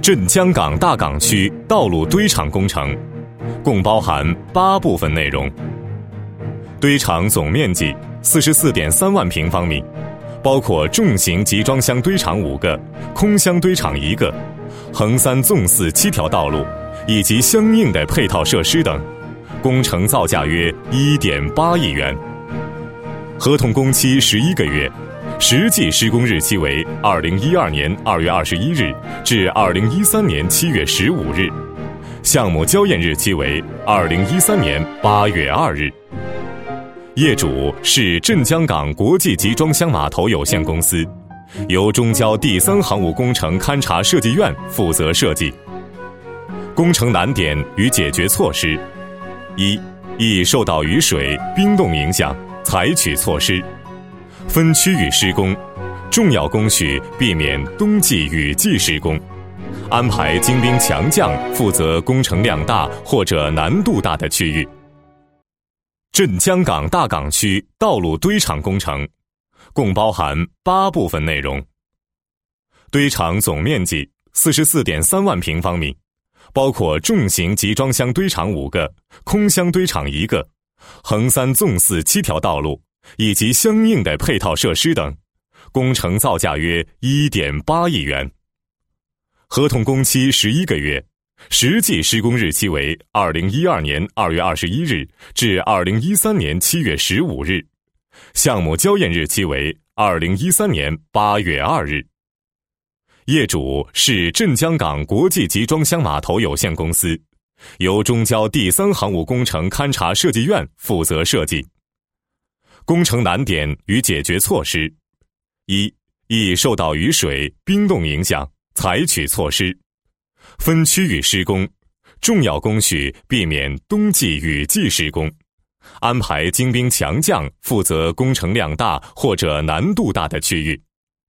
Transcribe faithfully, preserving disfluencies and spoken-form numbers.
镇江港大港区道路堆场工程，共包含八部分内容。堆场总面积 四十四点三万平方米，包括重型集装箱堆场五个，空箱堆场一个，横三纵四七条道路以及相应的配套设施等，工程造价约 一点八亿元。合同工期十一个月，实际施工日期为二零一二年二月二十一日至二零一三年七月十五日，项目交验日期为二零一三年八月二日。业主是镇江港国际集装箱码头有限公司，由中交第三航务工程勘察设计院负责设计。工程难点与解决措施：一、易受到雨水、冰冻影响，采取措施。分区域施工，重要工序避免冬季雨季施工，安排精兵强将负责工程量大或者难度大的区域。镇江港大港区道路堆场工程，共包含八部分内容。堆场总面积 四十四点三万平方米，包括重型集装箱堆场五个，空箱堆场一个，横三纵四七条道路以及相应的配套设施等，工程造价约 一点八亿元。合同工期十一个月，实际施工日期为二零一二年二月二十一日至二零一三年七月十五日，项目交验日期为二零一三年八月二日。业主是镇江港国际集装箱码头有限公司，由中交第三航务工程勘察设计院负责设计。工程难点与解决措施：一、易受到雨水、冰冻影响，采取措施。分区域施工，重要工序避免冬季雨季施工，安排精兵强将负责工程量大或者难度大的区域。